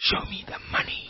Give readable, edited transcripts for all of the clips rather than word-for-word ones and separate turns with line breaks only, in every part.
Show me the money.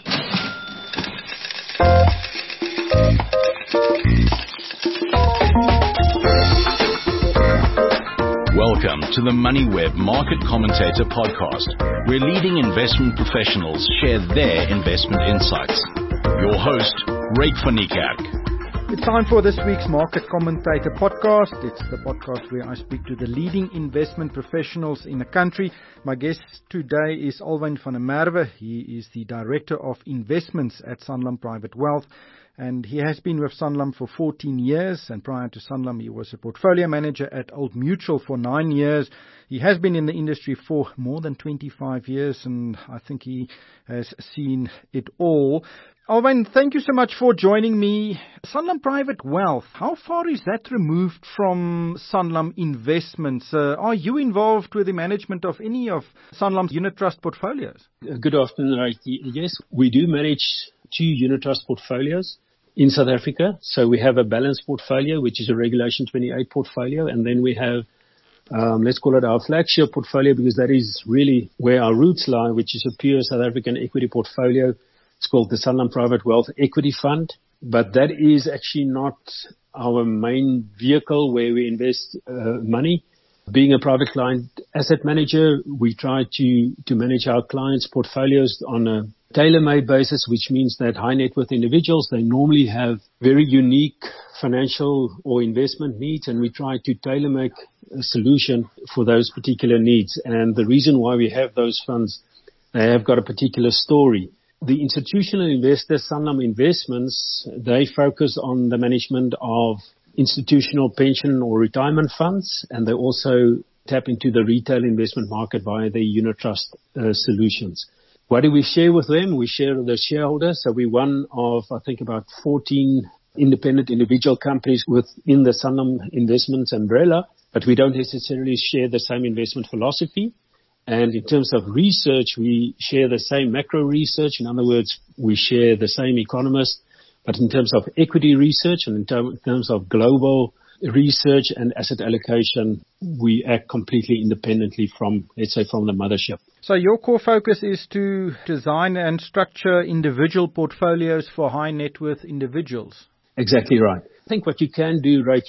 Welcome to the MoneyWeb Market Commentator Podcast, where leading investment professionals share their investment insights. Your host, Ryk van Niekerk.
It's time for this week's Market Commentator Podcast. It's the podcast where I speak to the leading investment professionals in the country. My guest today is Alwyn van der Merwe. He is the Director of Investments at Sanlam Private Wealth. And he has been with Sanlam for 14 years. And prior to Sanlam, he was a portfolio manager at Old Mutual for 9 years. He has been in the industry for more than 25 years. And I think he has seen it all. Alwyn, thank you so much for joining me. Sanlam Private Wealth, how far is that removed from Sanlam Investments? Are you involved with the management of any of Sanlam's unit trust portfolios?
Good afternoon, Ryk. Yes, we do manage 2 unit trust portfolios in South Africa. So we have a balanced portfolio, which is a Regulation 28 portfolio. And then we have, let's call it our flagship portfolio, because that is really where our roots lie, which is a pure South African equity portfolio. It's called the Sanlam Private Wealth Equity Fund, but that is actually not our main vehicle where we invest money. Being a private client asset manager, we try to manage our clients' portfolios on a tailor-made basis, which means that high net worth individuals, they normally have very unique financial or investment needs, and we try to tailor-make a solution for those particular needs. And the reason why we have those funds, they have got a particular story. The institutional investors, Sanlam Investments, they focus on the management of institutional pension or retirement funds, and they also tap into the retail investment market via the unit trust solutions. What do we share with them? We share with the shareholders. So we're one of, I think, about 14 independent individual companies within the Sanlam Investments umbrella, but we don't necessarily share the same investment philosophy. And in terms of research, we share the same macro research. In other words, we share the same economists. But in terms of equity research and in terms of global research and asset allocation, we act completely independently from, let's say, from the mothership.
So your core focus is to design and structure individual portfolios for high net worth individuals.
Exactly right. I think what you can do, right,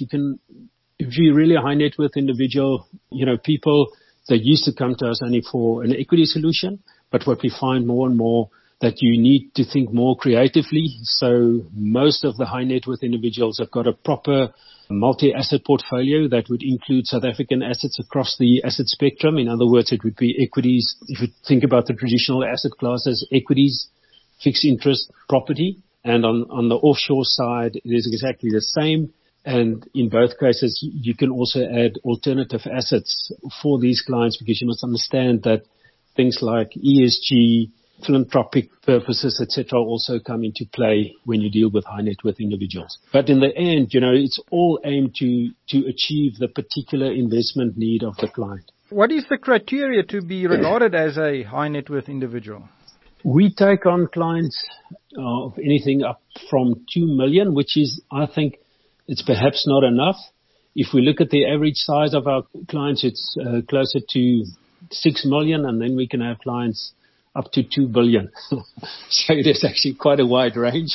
if you're really a high net worth individual, people, they used to come to us only for an equity solution, but what we find more and more that you need to think more creatively. So most of the high net worth individuals have got a proper multi-asset portfolio that would include South African assets across the asset spectrum. In other words, it would be equities. If you think about the traditional asset classes, equities, fixed interest, property, and on the offshore side, it is exactly the same. And in both cases, you can also add alternative assets for these clients, because you must understand that things like ESG, philanthropic purposes, etc., also come into play when you deal with high net worth individuals. But in the end, it's all aimed to achieve the particular investment need of the client.
What is the criteria to be regarded as a high net worth individual?
We take on clients of anything up from 2 million, which is, I think, it's perhaps not enough. If we look at the average size of our clients, it's closer to 6 million, and then we can have clients up to 2 billion. So it is actually quite a wide range.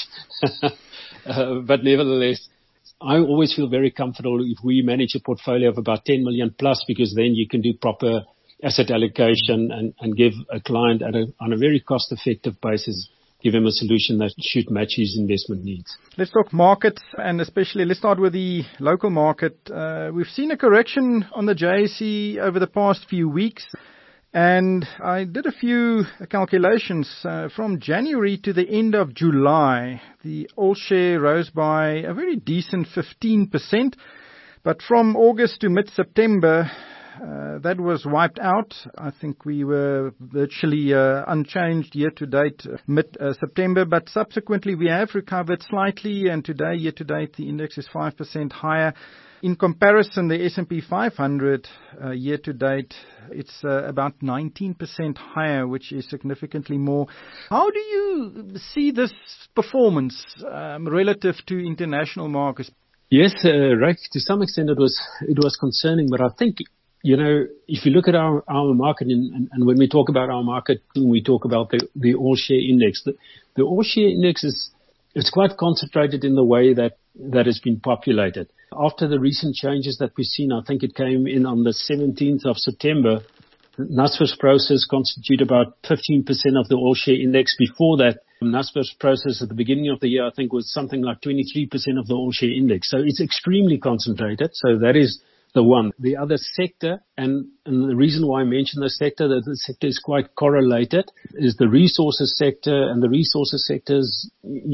But nevertheless, I always feel very comfortable if we manage a portfolio of about 10 million plus, because then you can do proper asset allocation and give a client on a very cost-effective basis, give him a solution that should match his investment needs.
Let's talk markets, and especially let's start with the local market. We've seen a correction on the JSE over the past few weeks, and I did a few calculations. From January to the end of July, the All Share rose by a very decent 15%, but from August to mid-September, that was wiped out. I think we were virtually unchanged year-to-date mid-September, but subsequently we have recovered slightly, and today, year-to-date, the index is 5% higher. In comparison, the S&P 500 year-to-date, it's about 19% higher, which is significantly more. How do you see this performance relative to international markets?
Yes, Ryk, to some extent it was concerning, but I think if you look at our market, and when we talk about our market, we talk about the all-share index. The all-share index it's quite concentrated in the way that has been populated. After the recent changes that we've seen, I think it came in on the 17th of September, Naspers Prosus constitute about 15% of the all-share index. Before that, Naspers Prosus at the beginning of the year, I think, was something like 23% of the all-share index. So it's extremely concentrated. So that is the one. The other sector, and the reason why I mention the sector, that the sector is quite correlated, is the resources sector. And the resources sector is,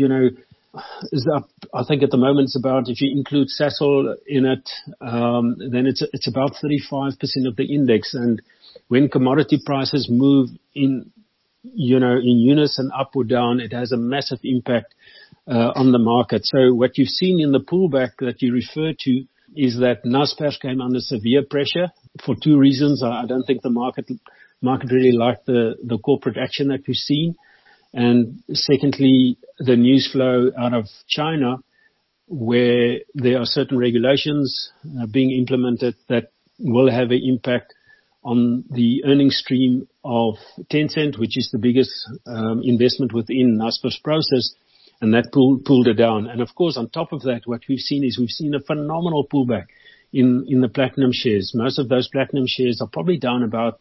is up, I think at the moment it's about, if you include Sasol in it, then it's about 35% of the index. And when commodity prices move in unison up or down, it has a massive impact on the market. So what you've seen in the pullback that you refer to is that Naspers came under severe pressure for two reasons. I don't think the market really liked the corporate action that we've seen. And secondly, the news flow out of China, where there are certain regulations being implemented that will have an impact on the earnings stream of Tencent, which is the biggest investment within Naspers Prosus, and that pulled it down. And of course, on top of that, what we've seen a phenomenal pullback in the platinum shares. Most of those platinum shares are probably down about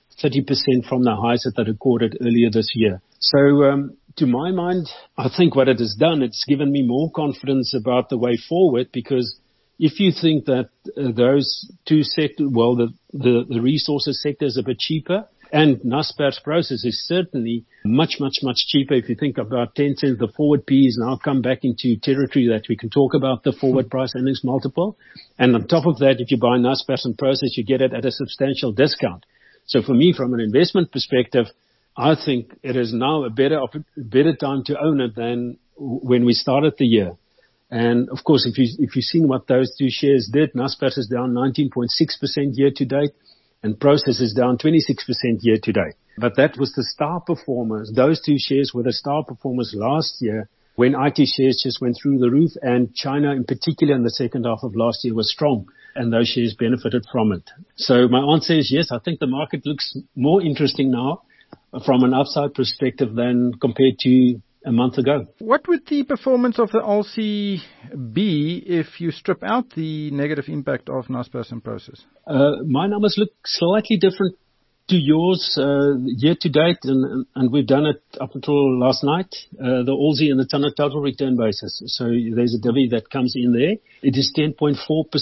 30% from the highs that they recorded earlier this year. So to my mind, I think what it has done, it's given me more confidence about the way forward, because if you think that those two sectors, well, the resources sector is a bit cheaper, and Naspers Prosus is certainly much, much, much cheaper. If you think about Tencent, the forward P is now come back into territory that we can talk about the forward price earnings multiple. And on top of that, if you buy Naspers and Prosus, you get it at a substantial discount. So for me, from an investment perspective, I think it is now a better time to own it than when we started the year. And of course, if you've seen what those two shares did, Naspers is down 19.6% year to date, and Prosus is down 26% year to date. But that was the star performers. Those two shares were the star performers last year, when IT shares just went through the roof, and China in particular in the second half of last year was strong, and those shares benefited from it. So my answer is yes, I think the market looks more interesting now from an upside perspective than compared to a month ago.
What would the performance of the ALSI be if you strip out the negative impact of Naspers and Prosus?
My numbers look slightly different to yours year to date, and we've done it up until last night, the ALSI and the on a total return basis. So there's a divvy that comes in there. It is 10.4%.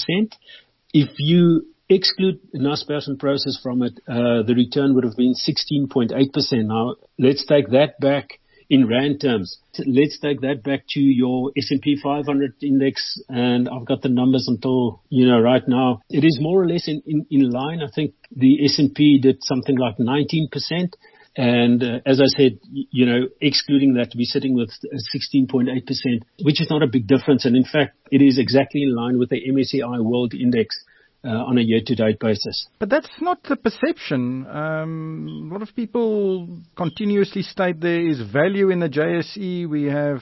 If you exclude Naspers and Prosus from it, the return would have been 16.8%. Now, let's take that back in rand terms. Let's take that back to your S&P 500 index, and I've got the numbers until, right now. It is more or less in line. I think the S&P did something like 19%. And as I said, excluding that, to be sitting with 16.8%, which is not a big difference. And in fact, it is exactly in line with the MSCI World Index on a year-to-date basis.
But that's not the perception. A lot of people continuously state there is value in the JSE. We have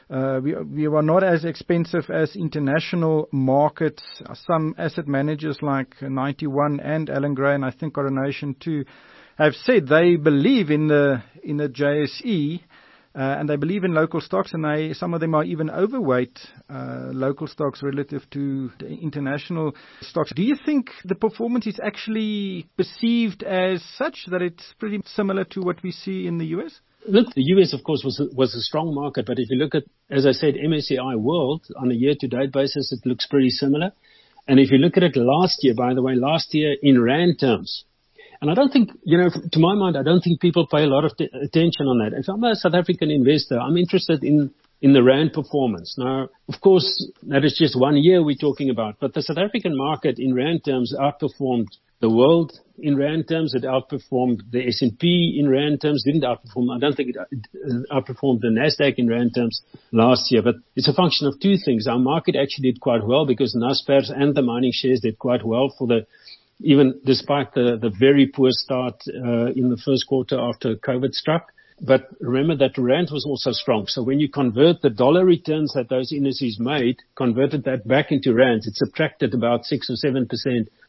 we are not as expensive as international markets. Some asset managers like 91 and Alan Gray, and I think Coronation too, have said they believe in the JSE. And they believe in local stocks, and some of them are even overweight local stocks relative to the international stocks. Do you think the performance is actually perceived as such that it's pretty similar to what we see in the US?
Look, the US, of course, was a strong market, but if you look at, as I said, MSCI World on a year-to-date basis, it looks pretty similar. And if you look at it last year, by the way, in rand terms, and I don't think, to my mind, I don't think people pay a lot of attention on that. If I'm a South African investor, I'm interested in the rand performance. Now, of course, that is just 1 year we're talking about, but the South African market in rand terms outperformed the world in rand terms. It outperformed the S&P in rand terms. Didn't outperform. I don't think it outperformed the Nasdaq in rand terms last year. But it's a function of two things. Our market actually did quite well because Naspers and the mining shares did quite well even despite the very poor start in the first quarter after COVID struck. But remember that the rand was also strong. So when you convert the dollar returns that those indices made, converted that back into rands, it subtracted about 6 or 7%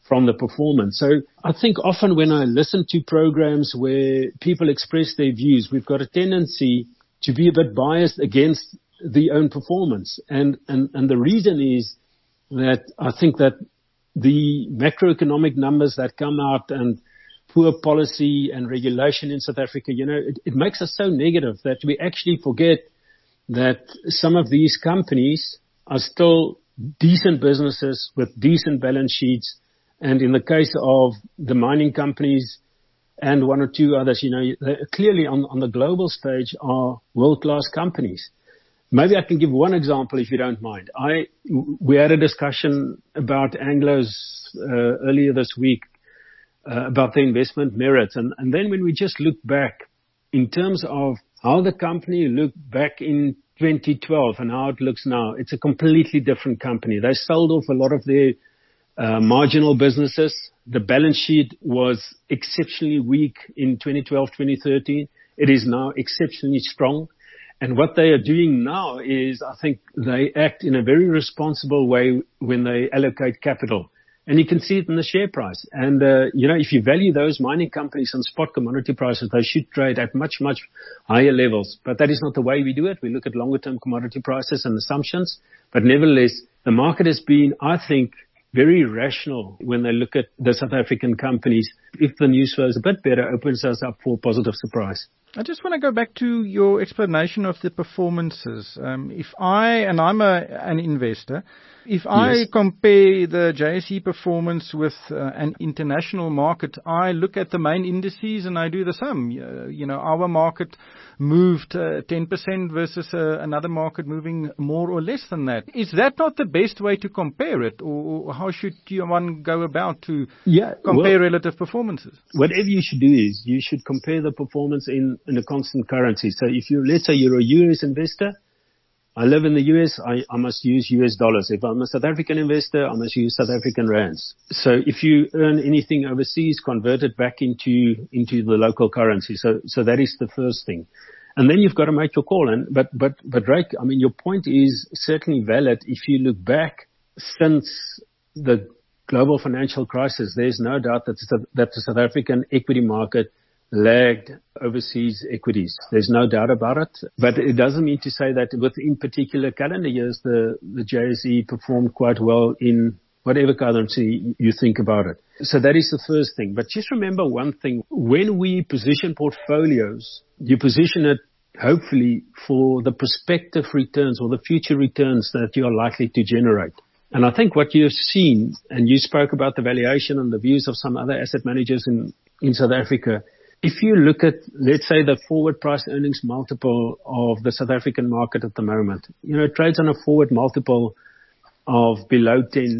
from the performance. So I think often when I listen to programs where people express their views, we've got a tendency to be a bit biased against the own performance. And the reason is that I think that the macroeconomic numbers that come out and poor policy and regulation in South Africa, it makes us so negative that we actually forget that some of these companies are still decent businesses with decent balance sheets. And in the case of the mining companies and one or two others, they clearly on the global stage are world-class companies. Maybe I can give one example if you don't mind. We had a discussion about Anglo's earlier this week about the investment merits. And then when we just look back in terms of how the company looked back in 2012 and how it looks now, it's a completely different company. They sold off a lot of their marginal businesses. The balance sheet was exceptionally weak in 2012, 2013. It is now exceptionally strong. And what they are doing now is, I think they act in a very responsible way when they allocate capital. And you can see it in the share price. And, if you value those mining companies on spot commodity prices, they should trade at much, much higher levels. But that is not the way we do it. We look at longer term commodity prices and assumptions. But nevertheless, the market has been, I think, very rational when they look at the South African companies. If the news flow is a bit better, opens us up for a positive surprise.
I just want to go back to your explanation of the performances. I'm an investor. If I compare the JSE performance with an international market, I look at the main indices and I do the sum. Our market moved 10% versus another market moving more or less than that. Is that not the best way to compare it, or how should one go about to compare relative performances?
Whatever you should do is you should compare the performance in a constant currency. So if let's say you're a US investor, I live in the US, I must use US dollars. If I'm a South African investor, I must use South African rands. So if you earn anything overseas, convert it back into the local currency. So that is the first thing. And then you've got to make your call. But Ryk, your point is certainly valid. If you look back since the global financial crisis, there's no doubt that the South African equity market lagged overseas equities. There's no doubt about it. But it doesn't mean to say that within particular calendar years, the JSE performed quite well in whatever currency you think about it. So that is the first thing. But just remember one thing. When we position portfolios, you position it hopefully for the prospective returns or the future returns that you are likely to generate. And I think what you've seen, and you spoke about the valuation and the views of some other asset managers in South Africa, if you look at, let's say, the forward price earnings multiple of the South African market at the moment, it trades on a forward multiple of below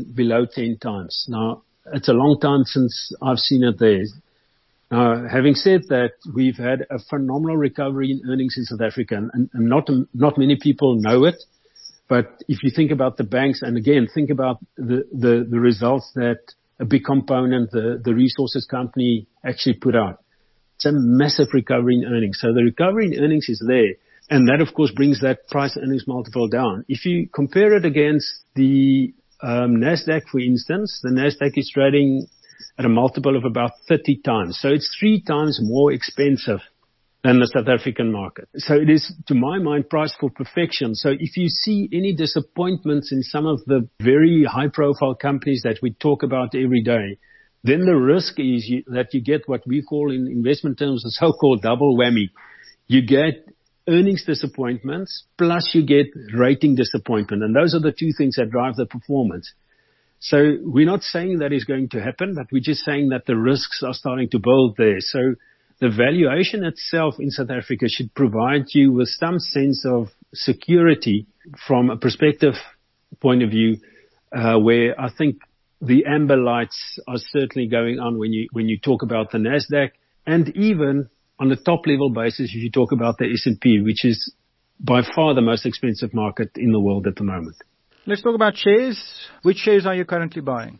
10 times. Now, it's a long time since I've seen it there. Now, having said that, we've had a phenomenal recovery in earnings in South Africa, and not many people know it. But if you think about the banks, and again, think about the results that a big component, the resources company actually put out. It's a massive recovery in earnings. So the recovery in earnings is there. And that, of course, brings that price earnings multiple down. If you compare it against the NASDAQ, for instance, the NASDAQ is trading at a multiple of about 30 times. So it's 3 times more expensive than the South African market. So it is, to my mind, priced for perfection. So if you see any disappointments in some of the very high-profile companies that we talk about every day, then the risk is that you get what we call in investment terms the so-called double whammy. You get earnings disappointments, plus you get rating disappointment. And those are the two things that drive the performance. So we're not saying that is going to happen, but we're just saying that the risks are starting to build there. So the valuation itself in South Africa should provide you with some sense of security from a perspective point of view, where I think the amber lights are certainly going on when you talk about the NASDAQ, and even on the top level basis, if you talk about the S&P, which is by far the most expensive market in the world at the moment.
Let's talk about shares. Which shares are you currently buying?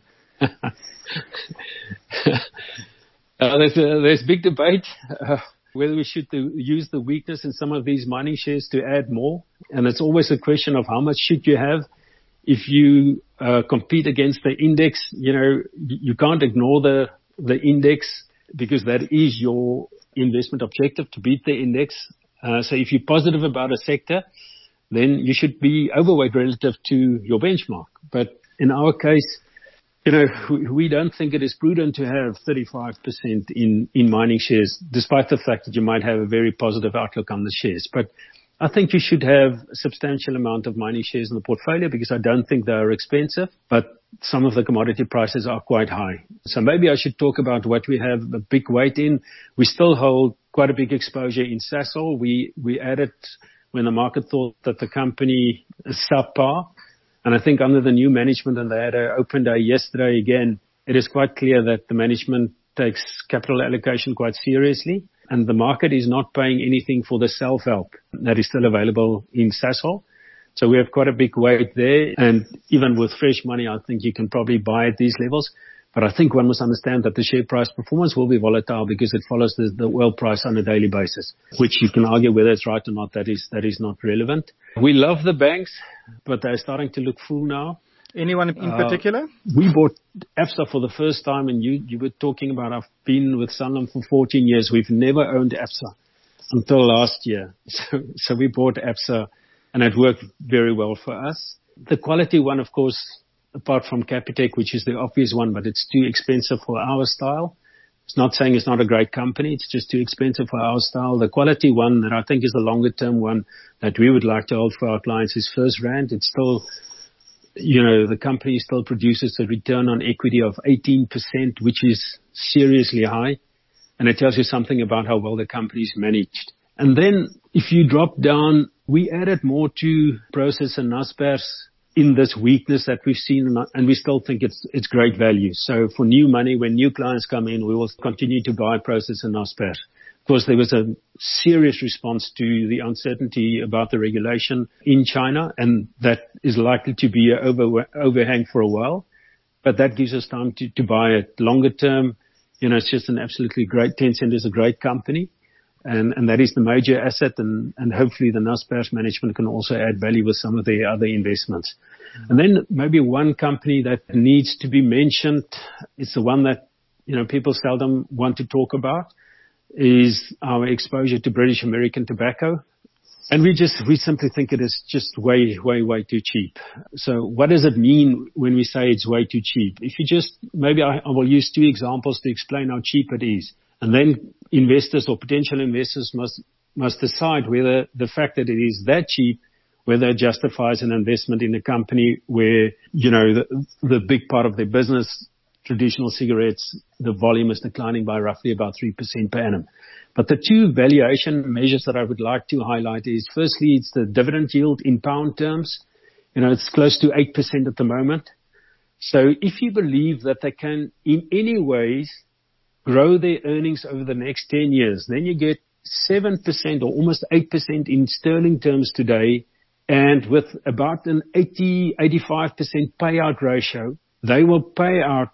There's big debate whether we should use the weakness in some of these mining shares to add more. And it's always a question of how much should you have. If you compete against the index, you can't ignore the index because that is your investment objective, to beat the index. So if you're positive about a sector, then you should be overweight relative to your benchmark. But in our case, we don't think it is prudent to have 35% in mining shares, despite the fact that you might have a very positive outlook on the shares. But I think you should have a substantial amount of mining shares in the portfolio because I don't think they are expensive, but some of the commodity prices are quite high. So maybe I should talk about what we have a big weight in. We still hold quite a big exposure in Sasol. We added when the market thought that the company is subpar. And I think under the new management, and they had an open day yesterday again, it is quite clear that the management takes capital allocation quite seriously. And the market is not paying anything for the self-help that is still available in Sasol. So we have quite a big weight there. And even with fresh money, I think you can probably buy at these levels. But I think one must understand that the share price performance will be volatile because it follows the oil price on a daily basis, which you can argue whether it's right or not. That is not relevant. We love the banks, but they're starting to look full now.
Anyone in particular?
We bought Absa for the first time, and you were talking about I've been with Sanlam for 14 years. We've never owned Absa until last year. So we bought Absa, and it worked very well for us. The quality one, of course, apart from Capitec, which is the obvious one, but it's too expensive for our style. It's not saying it's not a great company. It's just too expensive for our style. The quality one that I think is the longer term one that we would like to hold for our clients is FirstRand. It's still, the company still produces a return on equity of 18%, which is seriously high. And it tells you something about how well the company is managed. And then if you drop down, we added more to Prosus and Naspers in this weakness that we've seen, and we still think it's great value. So for new money, when new clients come in, we will continue to buy Prosus and Naspers. Of course, there was a serious response to the uncertainty about the regulation in China, and that is likely to be an overhang for a while. But that gives us time to buy it longer term. It's just an absolutely great, Tencent is a great company. And that is the major asset, and hopefully the Naspers management can also add value with some of the other investments. And then maybe one company that needs to be mentioned, it's the one that, people seldom want to talk about, is our exposure to British American Tobacco. And we simply think it is just way, way, way too cheap. So what does it mean when we say it's way too cheap? If you maybe I will use two examples to explain how cheap it is. And then investors or potential investors must decide whether the fact that it is that cheap, whether it justifies an investment in a company where, the big part of their business, traditional cigarettes, the volume is declining by roughly about 3% per annum. But the two valuation measures that I would like to highlight is, firstly, it's the dividend yield in pound terms. It's close to 8% at the moment. So if you believe that they can in any ways grow their earnings over the next 10 years, then you get 7% or almost 8% in sterling terms today. And with about an 85% payout ratio, they will pay out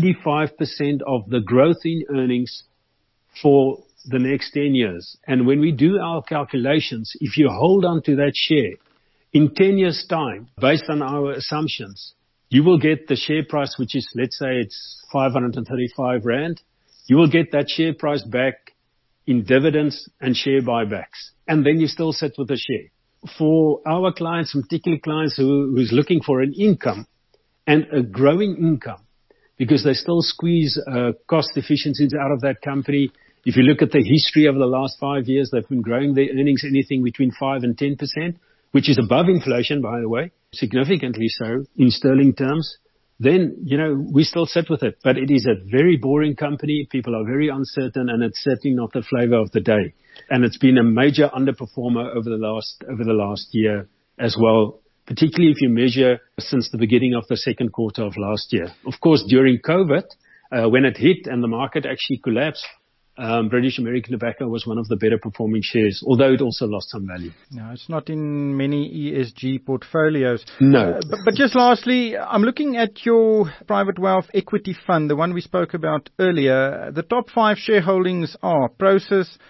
85% of the growth in earnings for the next 10 years. And when we do our calculations, if you hold on to that share in 10 years' time, based on our assumptions, you will get the share price, which is, let's say it's 535 Rand. You will get that share price back in dividends and share buybacks. And then you still sit with the share. For our clients, particularly clients who's looking for an income and a growing income, because they still squeeze cost efficiencies out of that company. If you look at the history over the last 5 years, they've been growing their earnings anything between 5 and 10%, which is above inflation, by the way, significantly so in sterling terms. Then, we still sit with it. But it is a very boring company. People are very uncertain, and it's certainly not the flavor of the day. And it's been a major underperformer over the last year as well, particularly if you measure since the beginning of the second quarter of last year. Of course, during COVID, when it hit and the market actually collapsed, British American Tobacco was one of the better performing shares, although it also lost some value.
No, it's not in many ESG portfolios.
No.
But just lastly, I'm looking at your private wealth equity fund, the one we spoke about earlier. The top 5 shareholdings are Prosus,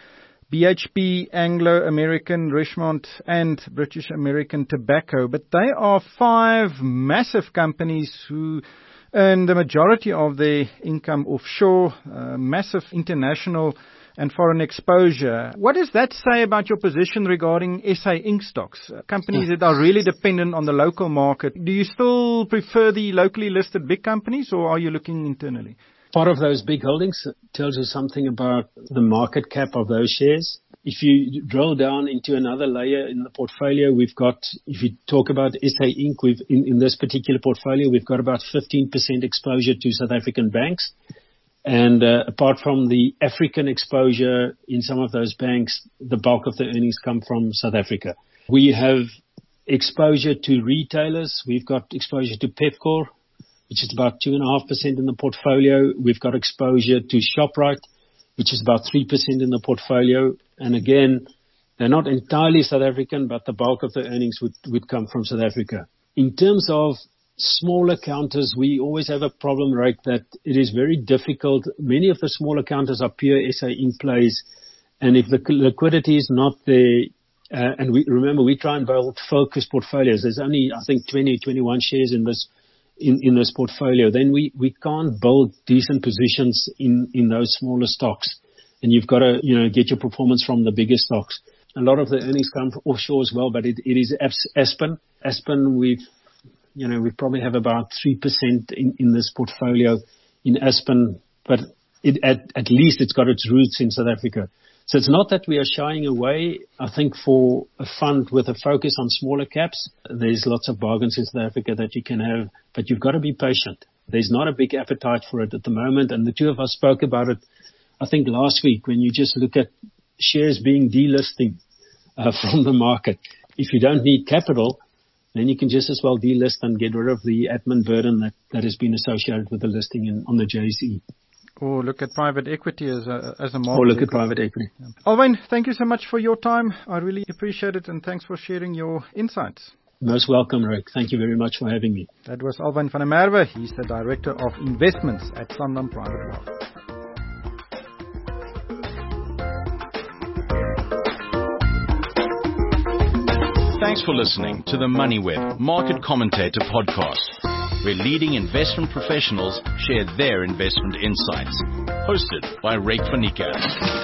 BHP, Anglo American, Richmond, and British American Tobacco. But they are 5 massive companies who earn the majority of their income offshore, massive international and foreign exposure. What does that say about your position regarding SA Inc. stocks, companies that are really dependent on the local market? Do you still prefer the locally listed big companies, or are you looking internally?
Part of those big holdings tells you something about the market cap of those shares. If you drill down into another layer in the portfolio, we've got, if you talk about SA Inc., in this particular portfolio, we've got about 15% exposure to South African banks. And apart from the African exposure in some of those banks, the bulk of the earnings come from South Africa. We have exposure to retailers. We've got exposure to Pepkor, which is about 2.5% in the portfolio. We've got exposure to Shoprite, which is about 3% in the portfolio. And again, they're not entirely South African, but the bulk of the earnings would come from South Africa. In terms of smaller counters, we always have a problem, right, that it is very difficult. Many of the smaller counters are pure SA Inc. plays. And if the liquidity is not there, and we try and build focused portfolios. There's only, I think, 21 shares in this portfolio, then we can't build decent positions in those smaller stocks. And you've got to, get your performance from the bigger stocks. A lot of the earnings come from offshore as well, but it is Aspen. Aspen, we probably have about 3% in this portfolio in Aspen, but at least it's got its roots in South Africa. So it's not that we are shying away. I think for a fund with a focus on smaller caps, there's lots of bargains in South Africa that you can have, but you've got to be patient. There's not a big appetite for it at the moment, and the two of us spoke about it, I think, last week, when you just look at shares being delisting from the market. If you don't need capital, then you can just as well delist and get rid of the admin burden that has been associated with the listing on the JSE.
Or look at private equity as a market.
Or look at private equity.
Yeah. Alwyn, thank you so much for your time. I really appreciate it, and thanks for sharing your insights.
Most welcome, Rick. Thank you very much for having me.
That was Alwyn van der Merwe. He's the Director of Investments at Sanlam Private Wealth.
Thanks for listening to the MoneyWeb Market Commentator Podcast, where leading investment professionals share their investment insights. Hosted by Ryk van Niekerk.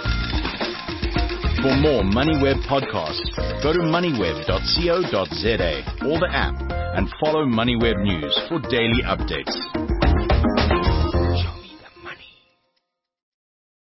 For more MoneyWeb podcasts, go to moneyweb.co.za or the app and follow MoneyWeb News for daily updates.